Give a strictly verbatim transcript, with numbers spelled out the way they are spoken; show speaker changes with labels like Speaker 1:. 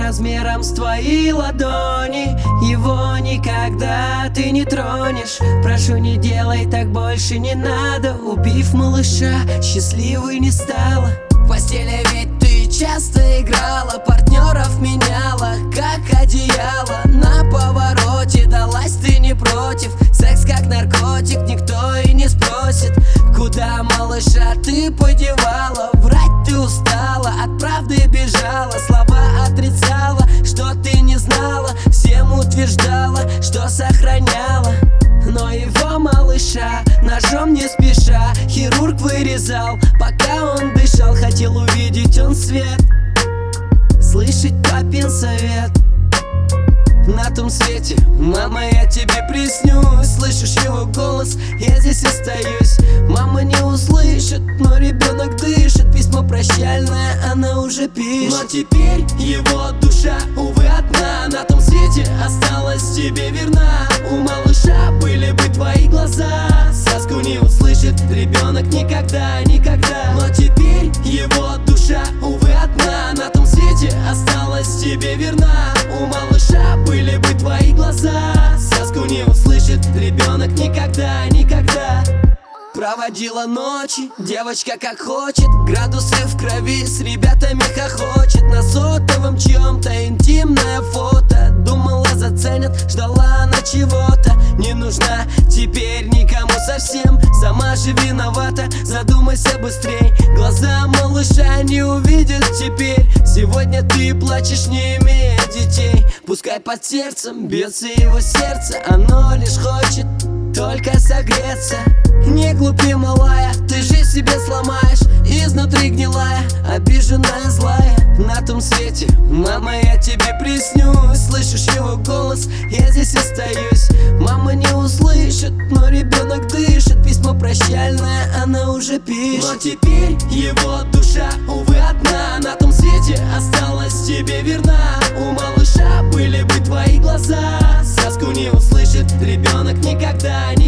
Speaker 1: размером с твои ладони. Его никогда ты не тронешь. Прошу, не делай так, больше не надо. Убив малыша, счастливой не стала. В постели ведь ты часто играла, партнеров меняла, как одеяло. На повороте далась ты не против. Секс как наркотик, никто и не спросит, куда малыша ты подевала. Врать ты устала, от правды бежала, слова отрицала, что ты не знала. Всем утверждала, что сохраняла. Но его малыша ножом не спеша хирург вырезал, пока он дышал. Хотел увидеть он свет, слышать папин совет. На том свете, мама, я тебе приснюсь. Слышишь его голос, я здесь остаюсь. Мама не услышит, но ребенок дышит. Письмо прощальное она уже пишет. Но теперь его душа, увы, одна. На том свете осталась тебе верна. У малыша были бы твои глаза. Сказку не услышит ребенок никогда, никогда. Но теперь его душа, увы, одна. На том свете осталась тебе верна. У малыша были бы твои глаза. Сказку не услышит ребенок никогда, никогда. Проводила ночи, девочка как хочет. Градусы в крови, с ребятами хохочет. На сотовом чьем-то интимное фото. Думала, заценят, ждала она чего-то. Не нужна теперь никому совсем. Сама же виновата, задумайся быстрей. Глаза малыша не увидят теперь. Сегодня ты плачешь, не имея детей. Пускай под сердцем бьется его сердце. Оно лишь хочет только согреться. Не глупи, малая, ты жизнь себе сломаешь. Изнутри гнилая, обиженная, злая. На том свете, мама, я тебе приснюсь. Слышишь его голос, я здесь остаюсь. Мама не услышит, но ребенок дышит. Письмо прощальное она уже пишет. Но теперь его душа, увы, одна. На том свете осталась тебе верна. У малыша были бы твои глаза. Сказку не услышит ребенок никогда, никогда.